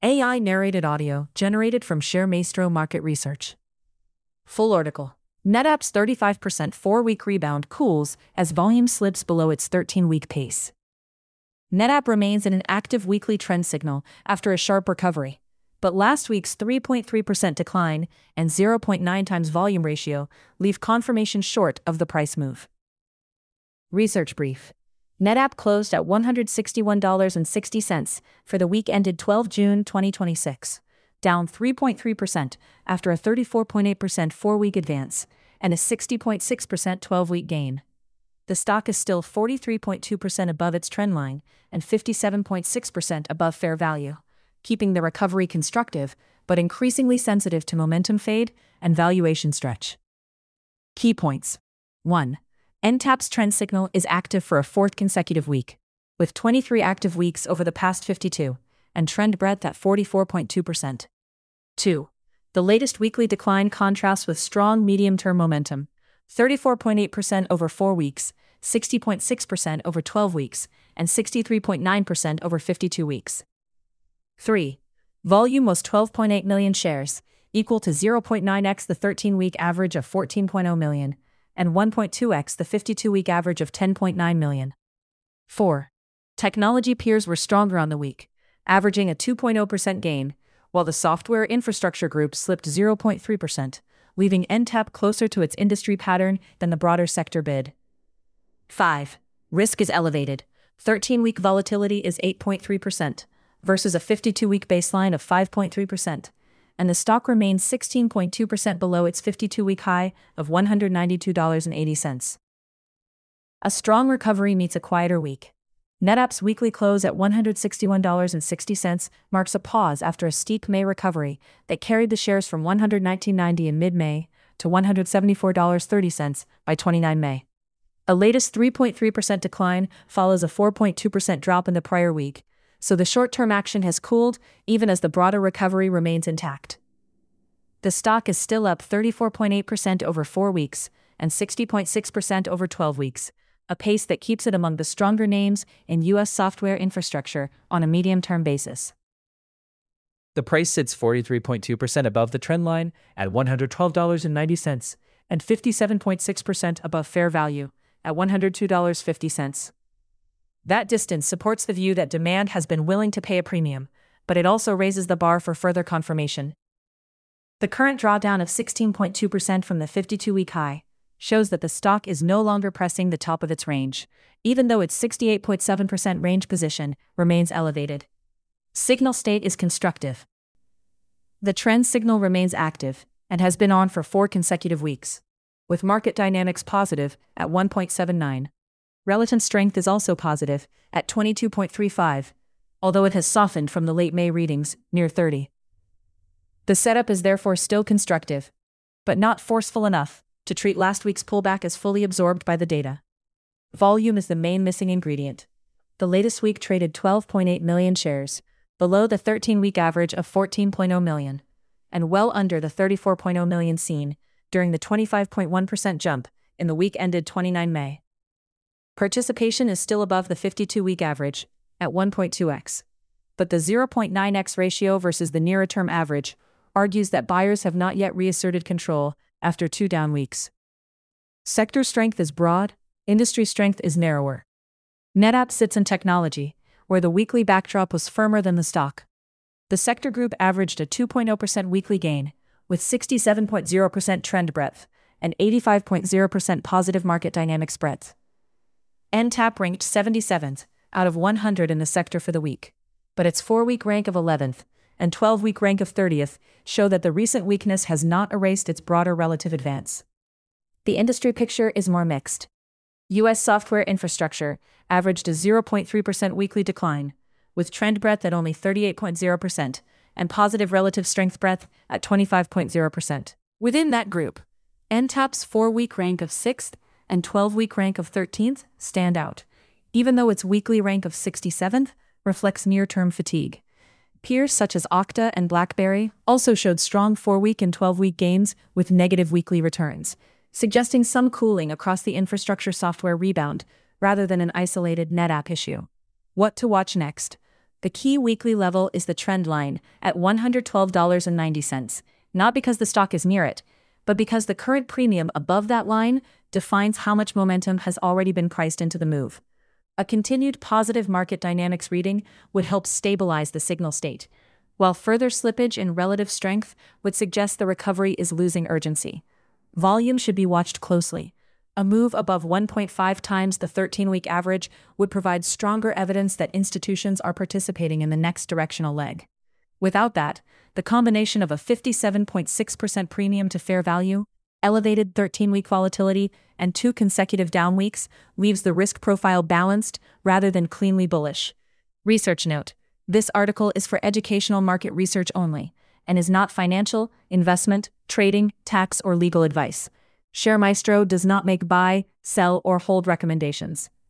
AI narrated audio generated from ShareMaestro Market Research. Full article. NetApp's 35% 4-week rebound cools as volume slips below its 13-week pace. NetApp remains in an active weekly trend signal after a sharp recovery, but last week's 3.3% decline and 0.9 times volume ratio leave confirmation short of the price move. Research brief. NetApp closed at $161.60 for the week ended 12 June 2026, down 3.3% after a 34.8% 4-week advance and a 60.6% 12-week gain. The stock is still 43.2% above its trendline and 57.6% above fair value, keeping the recovery constructive but increasingly sensitive to momentum fade and valuation stretch. Key points. 1. NTAP's trend signal is active for a fourth consecutive week, with 23 active weeks over the past 52, and trend breadth at 44.2%. 2. The latest weekly decline contrasts with strong medium-term momentum, 34.8% over 4 weeks, 60.6% over 12 weeks, and 63.9% over 52 weeks. 3. Volume was 12.8 million shares, equal to 0.9x the 13-week average of 14.0 million, and 1.2x the 52-week average of 10.9 million. 4. Technology peers were stronger on the week, averaging a 2.0% gain, while the software infrastructure group slipped 0.3%, leaving NTAP closer to its industry pattern than the broader sector bid. 5. Risk is elevated. 13-week volatility is 8.3%, versus a 52-week baseline of 5.3%. And the stock remains 16.2% below its 52-week high of $192.80. A strong recovery meets a quieter week. NetApp's weekly close at $161.60 marks a pause after a steep May recovery that carried the shares from $119.90 in mid-May to $174.30 by 29 May. A latest 3.3% decline follows a 4.2% drop in the prior week, so the short-term action has cooled even as the broader recovery remains intact. The stock is still up 34.8% over 4 weeks and 60.6% over 12 weeks, a pace that keeps it among the stronger names in U.S. software infrastructure on a medium-term basis. The price sits 43.2% above the trend line at $112.90 and 57.6% above fair value at $102.50. That distance supports the view that demand has been willing to pay a premium, but it also raises the bar for further confirmation. The current drawdown of 16.2% from the 52-week high shows that the stock is no longer pressing the top of its range, even though its 68.7% range position remains elevated. Signal state is constructive. The trend signal remains active and has been on for 4 consecutive weeks, with market dynamics positive at 1.79. Relative strength is also positive, at 22.35, although it has softened from the late May readings, near 30. The setup is therefore still constructive, but not forceful enough to treat last week's pullback as fully absorbed by the data. Volume is the main missing ingredient. The latest week traded 12.8 million shares, below the 13-week average of 14.0 million, and well under the 34.0 million seen during the 25.1% jump in the week ended 29 May. Participation is still above the 52-week average, at 1.2x. But the 0.9x ratio versus the nearer-term average argues that buyers have not yet reasserted control after 2 down weeks. Sector strength is broad, industry strength is narrower. NetApp sits in technology, where the weekly backdrop was firmer than the stock. The sector group averaged a 2.0% weekly gain, with 67.0% trend breadth and 85.0% positive market dynamics breadth. NTAP ranked 77th out of 100 in the sector for the week, but its 4-week rank of 11th and 12-week rank of 30th show that the recent weakness has not erased its broader relative advance. The industry picture is more mixed. U.S. software infrastructure averaged a 0.3% weekly decline, with trend breadth at only 38.0% and positive relative strength breadth at 25.0%. Within that group, NTAP's 4-week rank of 6th and 12-week rank of 13th stand out, even though its weekly rank of 67th reflects near-term fatigue. Peers such as Okta and BlackBerry also showed strong 4-week and 12-week gains with negative weekly returns, suggesting some cooling across the infrastructure software rebound rather than an isolated NetApp issue. What to watch next? The key weekly level is the trend line at $112.90, not because the stock is near it, but because the current premium above that line defines how much momentum has already been priced into the move. A continued positive market dynamics reading would help stabilize the signal state, while further slippage in relative strength would suggest the recovery is losing urgency. Volume should be watched closely. A move above 1.5 times the 13-week average would provide stronger evidence that institutions are participating in the next directional leg. Without that, the combination of a 57.6% premium to fair value, elevated 13-week volatility, and 2 consecutive down weeks leaves the risk profile balanced rather than cleanly bullish. Research note: this article is for educational market research only and is not financial, investment, trading, tax, or legal advice. ShareMaestro does not make buy, sell, or hold recommendations.